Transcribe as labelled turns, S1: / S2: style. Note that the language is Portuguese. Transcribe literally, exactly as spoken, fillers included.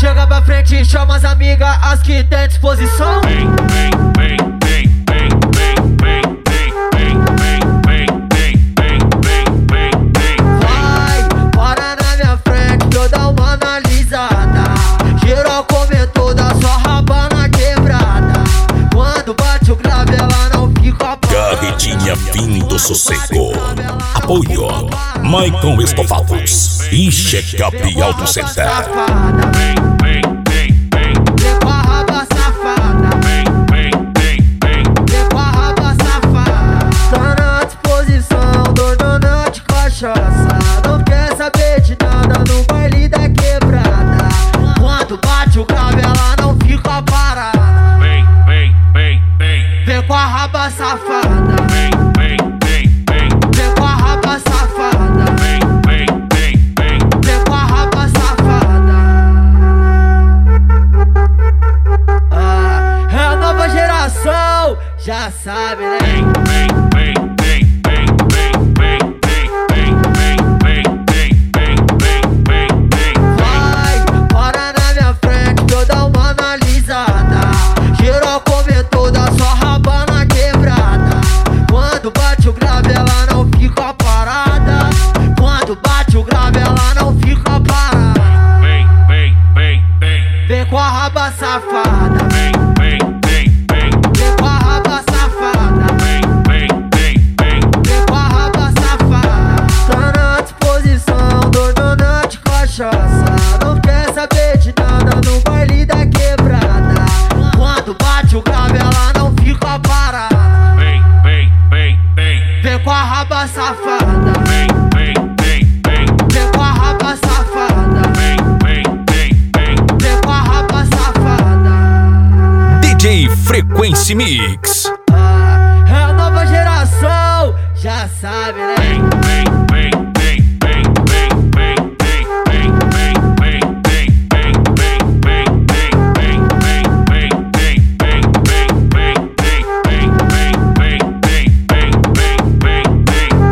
S1: Chega pra frente, chama as amigas, as que tem disposição.
S2: Vem, vem, vem, vem, vem, vem, vem, vem, vem, vem, vem, vem, vem, vem, vem.
S1: Vai, para na minha frente que eu dou uma analisada. Geral comentou da sua rabana quebrada. Quando bate o grave ela não fica parada.
S3: Carretinha fim do sossego. Apoio Maicon Estofados e Check-up Auto Center.
S2: Vem, vem, vem, vem,
S1: Vem com a raba safada.
S2: vem, vem, vem, vem.
S1: Vem com a raba safada. Tá na disposição, doidona de cachaça. Não quer saber de nada no baile da quebrada. Quando bate o grave ela não fica parada.
S2: Vem, vem, vem, vem,
S1: Vem com a raba safada.
S2: vem, vem, vem, vem,
S1: Vem com a raba safada.
S2: vem, vem, vem, vem.
S1: Vem com a raba safada. Ah, é a nova geração, já sabe, né?
S2: Vem, vem, vem, vem, vem, vem, vem, vem, vem, vem, vem, vem, vem, vem, vem.
S1: Vai, para na minha frente que eu dou uma analisada. Geral comentou da sua rabana quebrada. Quando bate o grave ela não fica parada. Quando bate o grave ela não fica parada.
S2: Vem, vem, vem, vem,
S1: Vem com a raba safada.
S2: vem, vem, vem, vem,
S1: Vem com a raba safada.
S2: vem, vem, vem, vem.
S1: Vem com a raba safada. Tá na disposição, doidona de cachaça. Não quer saber de nada no baile da quebrada. Quando bate o grave ela não fica parada.
S2: Vem, vem, vem, vem,
S1: Vem com a raba safada.
S2: vem, vem, vem, vem,
S1: Vem com a raba safada.
S2: vem, vem, vem, vem.
S1: Vem com a raba safada.
S3: D J Frequency Mix.
S1: Ah, é a nova geração, já sabe, né?
S2: Vem, vem, vem,